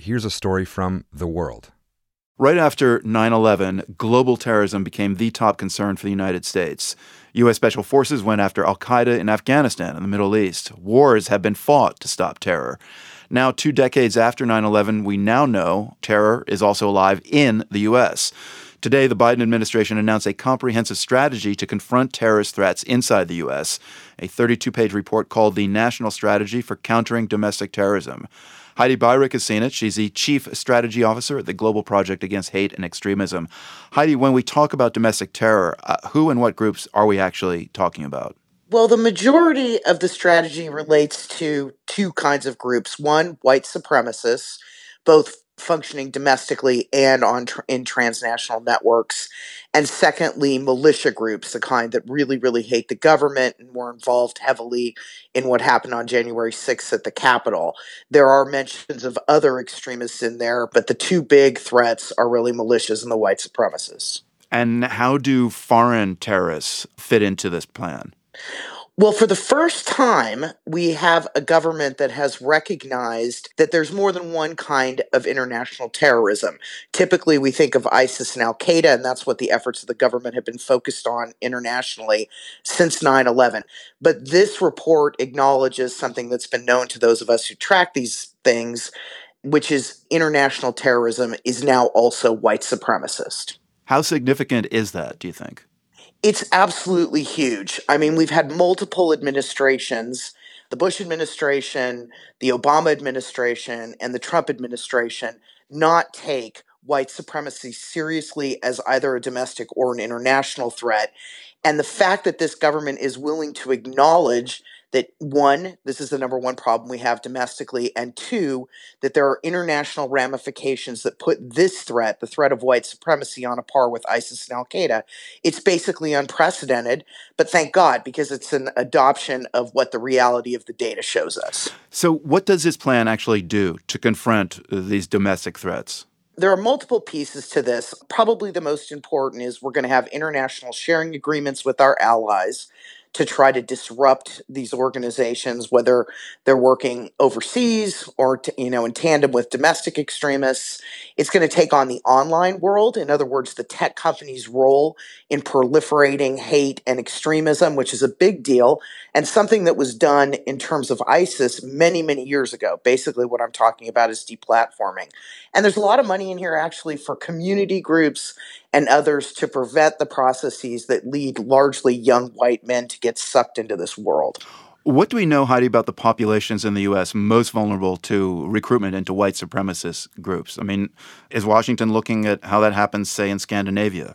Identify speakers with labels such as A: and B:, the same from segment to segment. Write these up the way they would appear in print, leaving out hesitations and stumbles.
A: here's a story from The World.
B: Right after 9/11, global terrorism became the top concern for the United States. U.S. Special Forces went after al-Qaeda in Afghanistan and the Middle East. Wars have been fought to stop terror. Now, 2 decades after 9/11, we now know terror is also alive in the U.S. Today, the Biden administration announced a comprehensive strategy to confront terrorist threats inside the U.S., a 32-page report called the National Strategy for Countering Domestic Terrorism. Heidi Beirich has seen it. She's the Chief Strategy Officer at the Global Project Against Hate and Extremism. Heidi, when we talk about domestic terror, who and what groups are we actually talking about?
C: Well, the majority of the strategy relates to 2 kinds of groups. One, white supremacists, both functioning domestically and in transnational networks. And secondly, militia groups, the kind that really, really hate the government and were involved heavily in what happened on January 6th at the Capitol. There are mentions of other extremists in there, but the 2 big threats are really militias and the white supremacists.
B: And how do foreign terrorists fit into this plan?
C: Well, for the first time, we have a government that has recognized that there's more than one kind of international terrorism. Typically, we think of ISIS and al-Qaeda, and that's what the efforts of the government have been focused on internationally since 9/11. But this report acknowledges something that's been known to those of us who track these things, which is international terrorism is now also white supremacist.
B: How significant is that, do you think?
C: It's absolutely huge. I mean, we've had multiple administrations, the Bush administration, the Obama administration, and the Trump administration, not take white supremacy seriously as either a domestic or an international threat. And the fact that this government is willing to acknowledge that, 1, this is the number one problem we have domestically, and 2, that there are international ramifications that put this threat, the threat of white supremacy, on a par with ISIS and al-Qaeda. It's basically unprecedented, but thank God, because it's an adoption of what the reality of the data shows us.
B: So what does this plan actually do to confront these domestic threats?
C: There are multiple pieces to this. Probably the most important is we're going to have international sharing agreements with our allies to try to disrupt these organizations, whether they're working overseas or in tandem with domestic extremists. It's going to take on the online world. In other words, the tech companies' role in proliferating hate and extremism, which is a big deal, and something that was done in terms of ISIS many, many years ago. Basically, what I'm talking about is deplatforming. And there's a lot of money in here actually for community groups and others to prevent the processes that lead largely young white men to get sucked into this world.
B: What do we know, Heidi, about the populations in the U.S. most vulnerable to recruitment into white supremacist groups? I mean, is Washington looking at how that happens, say, in Scandinavia?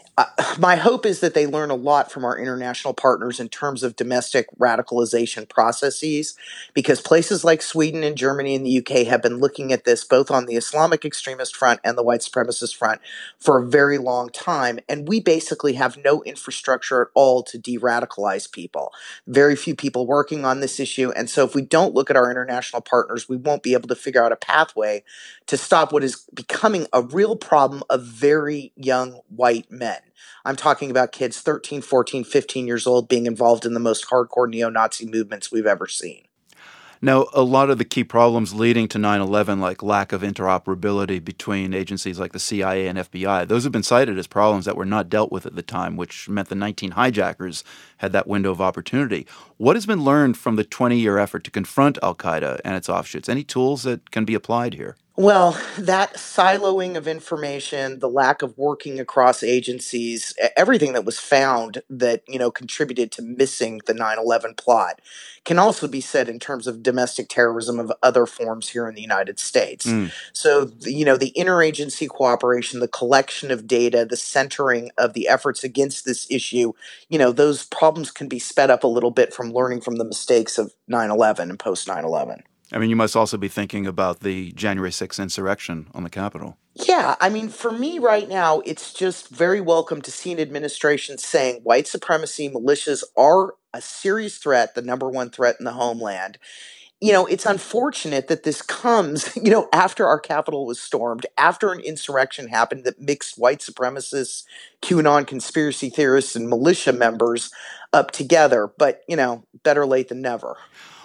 C: My hope is that they learn a lot from our international partners in terms of domestic radicalization processes, because places like Sweden and Germany and the UK have been looking at this both on the Islamic extremist front and the white supremacist front for a very long time. And we basically have no infrastructure at all to de-radicalize people. Very few people working on this issue. And so if we don't look at our international partners, we won't be able to figure out a pathway to stop what is becoming a real problem of very young white men. I'm talking about kids 13, 14, 15 years old being involved in the most hardcore neo-Nazi movements we've ever seen.
B: Now, a lot of the key problems leading to 9/11, like lack of interoperability between agencies like the CIA and FBI, those have been cited as problems that were not dealt with at the time, which meant the 19 hijackers had that window of opportunity. What has been learned from the 20-year effort to confront al-Qaeda and its offshoots? Any tools that can be applied here?
C: Well, that siloing of information, the lack of working across agencies, everything that was found that, contributed to missing the 9/11 plot can also be said in terms of domestic terrorism of other forms here in the United States. So, the interagency cooperation, the collection of data, the centering of the efforts against this issue, those problems can be sped up a little bit from learning from the mistakes of 9/11 and post 9/11.
B: I mean, you must also be thinking about the January 6th insurrection on the Capitol.
C: Yeah, I mean, for me right now, it's just very welcome to see an administration saying white supremacy militias are a serious threat, the number one threat in the homeland. It's unfortunate that this comes, after our Capitol was stormed, after an insurrection happened that mixed white supremacists, QAnon conspiracy theorists, and militia members up together. But, better late than never.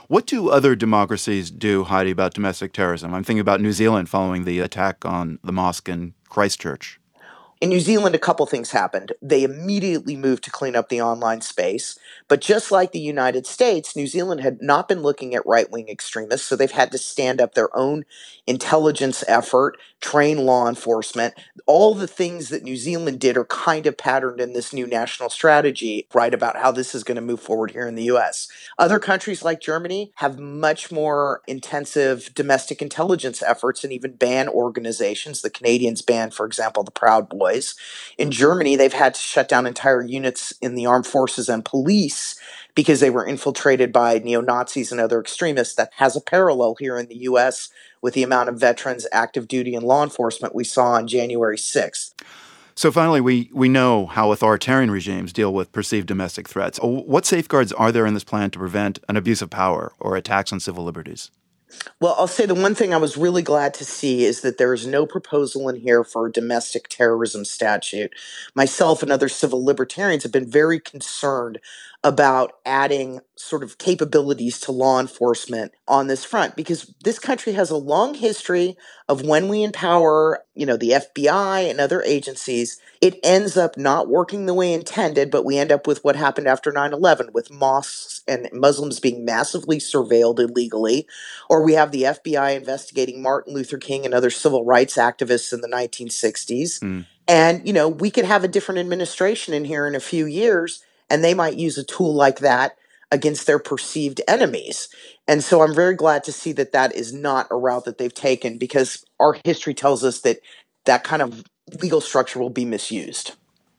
B: What do other democracies do, Heidi, about domestic terrorism? I'm thinking about New Zealand following the attack on the mosque in Christchurch.
C: In New Zealand, a couple things happened. They immediately moved to clean up the online space. But just like the United States, New Zealand had not been looking at right-wing extremists, so they've had to stand up their own intelligence effort, train law enforcement. All the things that New Zealand did are kind of patterned in this new national strategy, right, about how this is going to move forward here in the U.S. Other countries like Germany have much more intensive domestic intelligence efforts and even ban organizations. The Canadians banned, for example, the Proud Boys. In Germany, they've had to shut down entire units in the armed forces and police because they were infiltrated by neo-Nazis and other extremists. That has a parallel here in the U.S. with the amount of veterans, active duty, and law enforcement we saw on January 6th.
B: So finally, we know how authoritarian regimes deal with perceived domestic threats. What safeguards are there in this plan to prevent an abuse of power or attacks on civil liberties?
C: Well, I'll say the one thing I was really glad to see is that there is no proposal in here for a domestic terrorism statute. Myself and other civil libertarians have been very concerned about adding sort of capabilities to law enforcement on this front, because this country has a long history of when we empower, the FBI and other agencies, it ends up not working the way intended, but we end up with what happened after 9/11 with mosques and Muslims being massively surveilled illegally, or we have the FBI investigating Martin Luther King and other civil rights activists in the 1960s. And, we could have a different administration in here in a few years, and they might use a tool like that against their perceived enemies. And so I'm very glad to see that that is not a route that they've taken, because our history tells us that that kind of legal structure will be misused.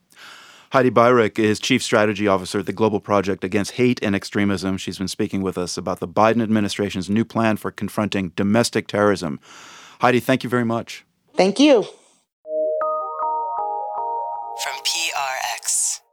B: Heidi Beirich is Chief Strategy Officer at the Global Project Against Hate and Extremism. She's been speaking with us about the Biden administration's new plan for confronting domestic terrorism. Heidi, thank you very much.
C: Thank you.
D: From PRX.